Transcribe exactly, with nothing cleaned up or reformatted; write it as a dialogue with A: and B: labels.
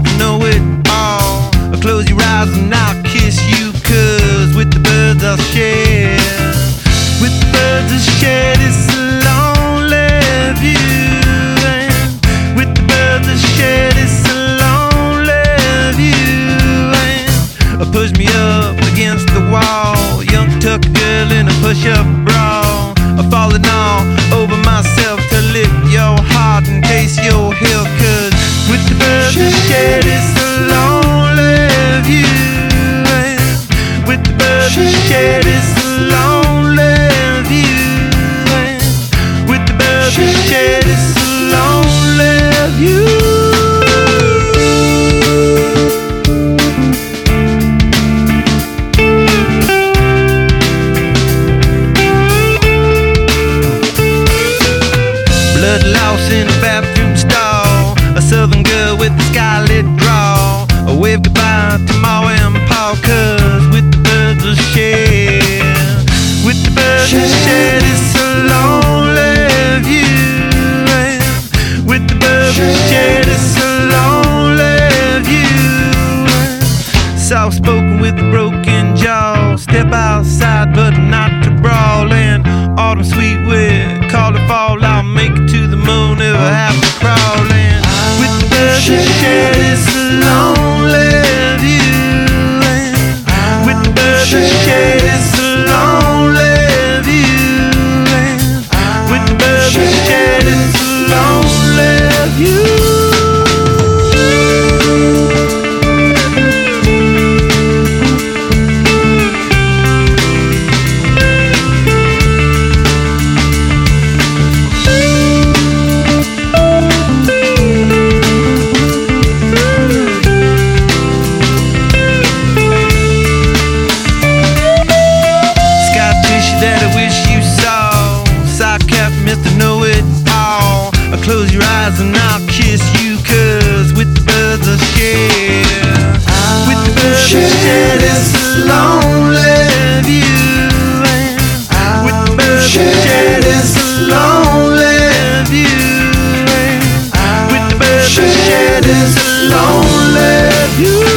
A: Mister Know It All, close your eyes and I'll kiss you, 'cause with the birds I'll share. With the birds I'll share this lonely view, and with the birds I'll share this lonely view, and push me up against the wall, young tuck girl in a push-up bra, falling all over myself to lift your heart and taste your hill, 'cause with the birds I share this lonely view, and with the birds I share this lonely view, and with the birds I share this lonely view. Blood lost in a bathroom stall, a southern girl with a scarlet draw, a wave goodbye to Ma and Pa, 'cause with the birds I'll share, with the birds I'll share this lonely view, and with the birds I'll share this lonely view. Soft spoken with a broken jaw, step outside but not to brawl, and autumn sweet with call it fall, I'll make it to the moon if I have to crawl, and with the birds I share this lonely view, and with the birds I share this lonely view, and with the birds I share this lonely view. That I wish you saw, sock cap, Mister Know It All, close your eyes and I'll kiss you, 'cause with the birds I'll share, with the birds I'll share this lonely view, and with the birds I'll share this lonely view, and with the birds I'll share this lonely view.